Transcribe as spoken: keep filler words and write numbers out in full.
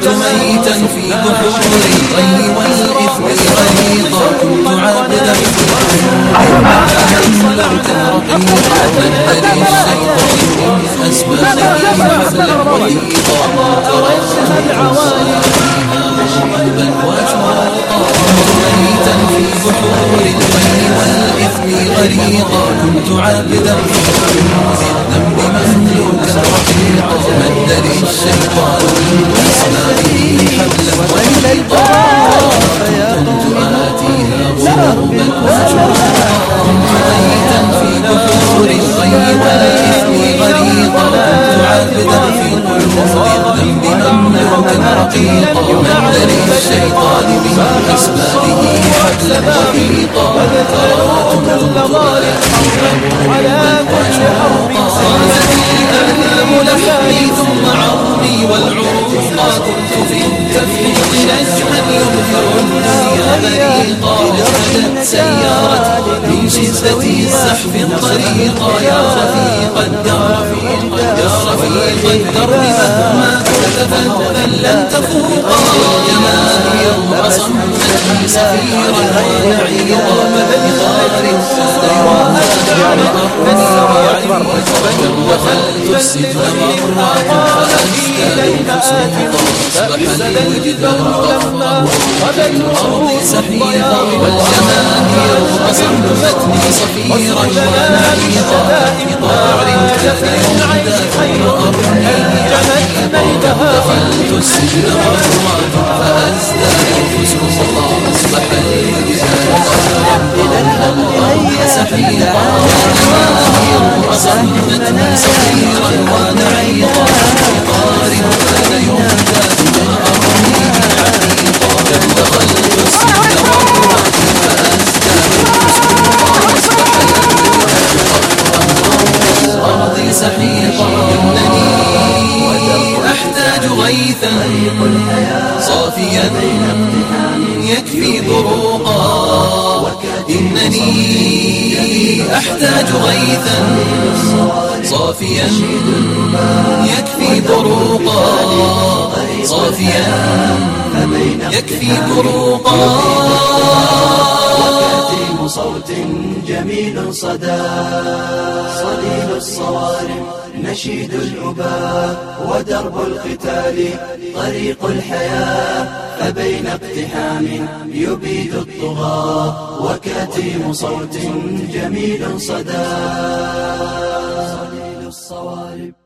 كنت ميتا في بحور الغي والإثم غريقا كنت عابدا في مملوكا رقيقا مد لي الشيطان من أسبابه حبلا وثيقا تركت العوالي فيها مغضبا وشوقا كنت ميتا في بحور الغي والإثم غريقا كنت عابدا في الذنب مملوكا رقيقا مد لي الشيطان من أسبابه حبلا وثيقا كنت آتيها غربا وشوقا كنت ميتا في بحور الغي والإثم غريقا كنت عابدا في الذنب مملوكا رقيقا مد لي الشيطان من أسبابه حبلا وثيقا تركت الظلام على وشوقا صارت الألم لحمي ثم عظمي والعروقا كنت في التفريط نجما يبهر الدنيا بريقا لقدت سيارتي من شدة الزحف الطريقا يا رفيق الدرب يا رفيق الدرب مهما كتفت بل لن تفوقا جماهير أصمتني سفيرا ونعيقا بغار دخلت السجن مرات فأزداد فسوقا أصبح الوجدان قفقا وفي الأرض سحيقا والجماهير أصمتني صفيرا ونعيقا بطار كان يهدى ثم أرمي عقيقا دخلت السجن مرات فأزداد فسوقا أصبح الوجدان قفقا والأرض سحيقا والجماهير أصمتني صفيرا ونعيقا بطار كان يهدى ثم أرمي عقيقا دخلت السجن مرات فأزداد فسوقا أصبح الوجدان قفقا والأرض سحيقا إنني أحتاج غيثا صافيا يكفي ضروقا إنني أحتاج غيثا صافيا يكفي ضروقا صافيا يكفي ضروقا وكاتم صوت جميل صدى صليل الصوارم نشيد الأباء ودرب القتال طريق الحياة فبين اقتحام يبيد الطغاة وكاتم صوت جميل صدى صليل الصوارم